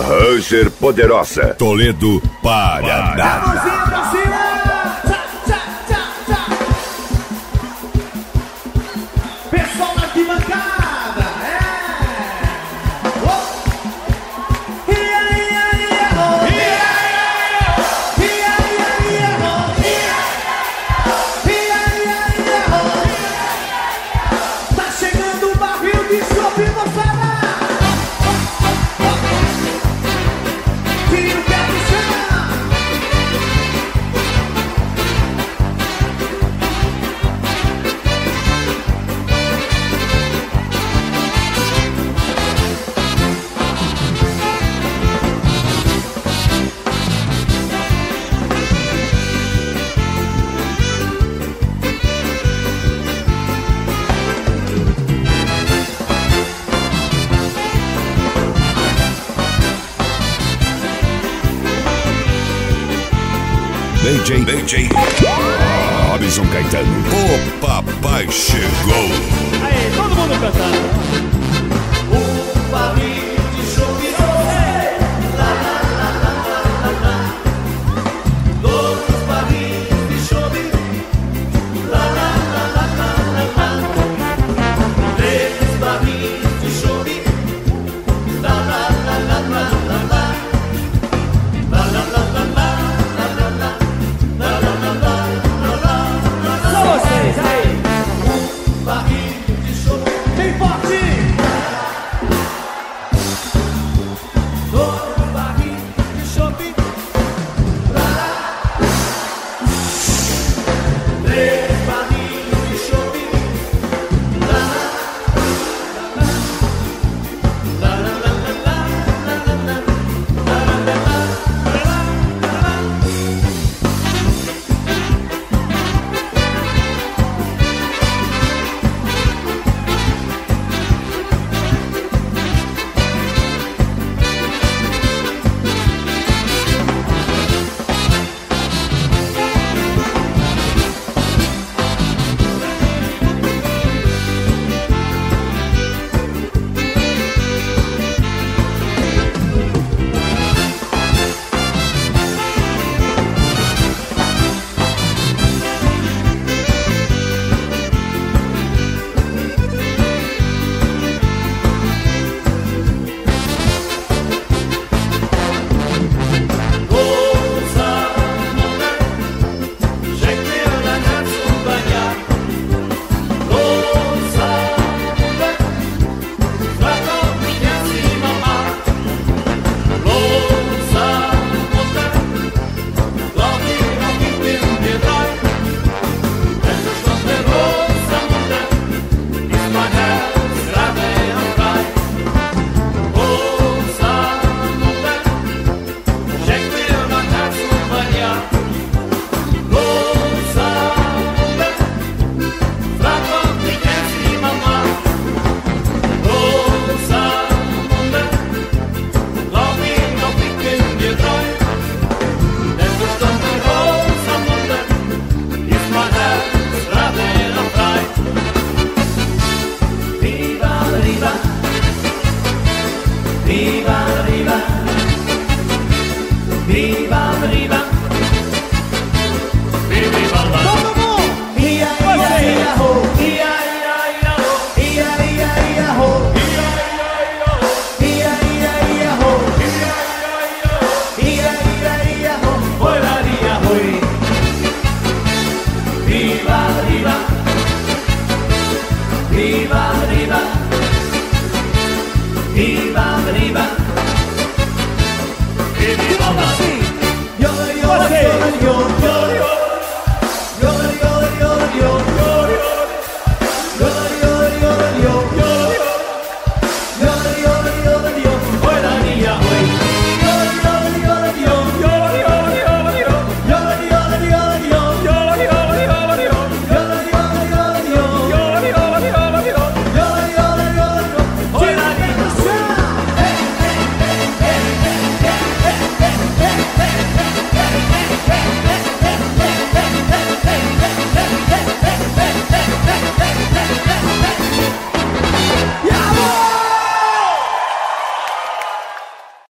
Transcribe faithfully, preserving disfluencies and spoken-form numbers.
Ranger Poderosa, Toledo, Paraná. Mãozinha pra cima! Tchá, tchá, tchá, tchá. Pessoal da arquibancada, é! Oh. Ia, ia, ia, oh. Ia, ia, ia, oh. Ia, ia, ia, oh. Tá chegando o barril de chope, moçada! Tira o pé do chão! D J, D J Robson Caetano, o papai chegou. Aí, todo mundo cantando.